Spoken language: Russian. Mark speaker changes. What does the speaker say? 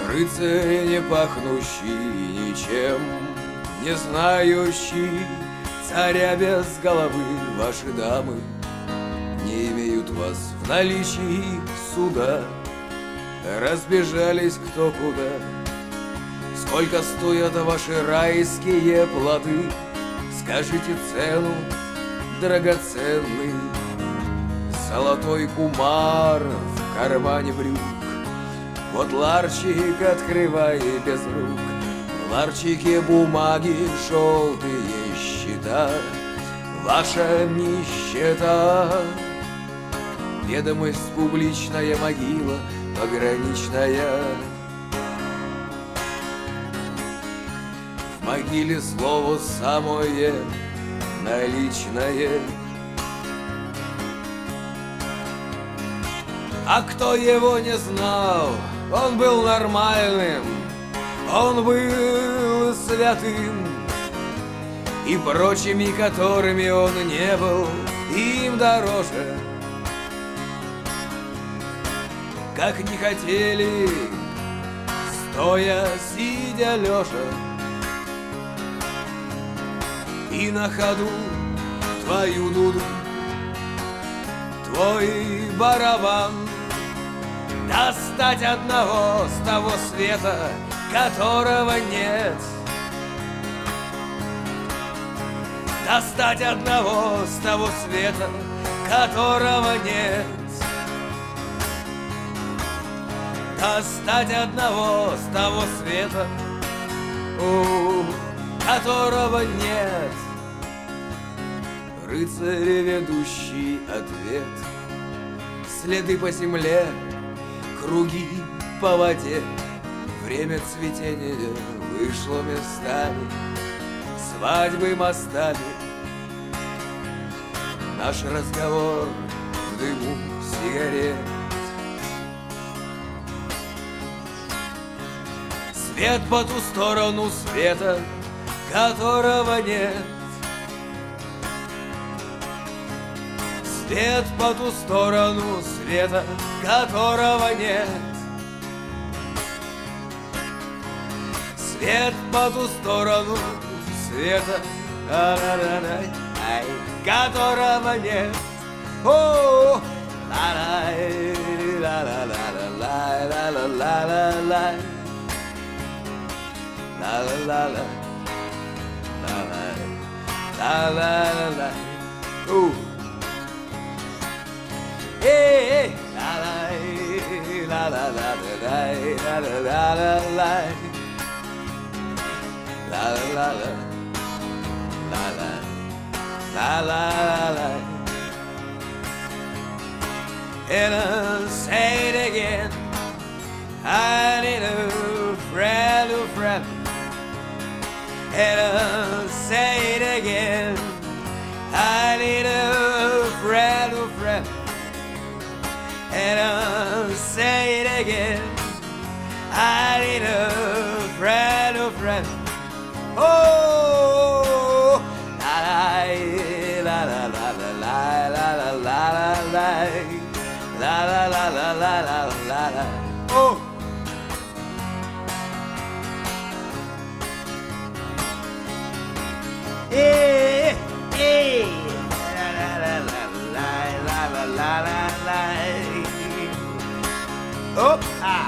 Speaker 1: Рыцарь, не пахнущий ничем, не знающий царя без головы. Ваши дамы не имеют вас в наличии суда, разбежались кто куда. Сколько стоят ваши райские плоды? Скажите цену, драгоценный. Золотой кумар в кармане брюк. Вот ларчик открывай без рук. В ларчике бумаги, желтые счета. Ваша нищета. Ведомость публичная, могила пограничная. В могиле слово самое наличное. А кто его не знал, он был нормальным, он был святым, и прочими, которыми он не был, им дороже. Как не хотели, стоя, сидя, лежа, и на ходу твою дуду, твой барабан. Достать одного с того света, которого нет. Достать одного с того света, которого нет. Достать одного с того света, которого нет. Рыцарь, ведущий ответ. Следы по земле, круги по воде. Время цветения вышло местами, свадьбы мостами. Наш разговор в дыму сигарет. Свет по ту сторону света, которого нет. Свет по ту сторону света, которого нет. Свет по ту сторону света, которого нет. О, Hey, la la la la la la la la la la la la la la la. And I'll say it again. I need a friend. And I'll say it again. I need a friend. And I'll say it again. I need a friend. Oh, la la la la la la la la la la la. Oh. Hey, hey. La la la la la la la la. Oh, ah.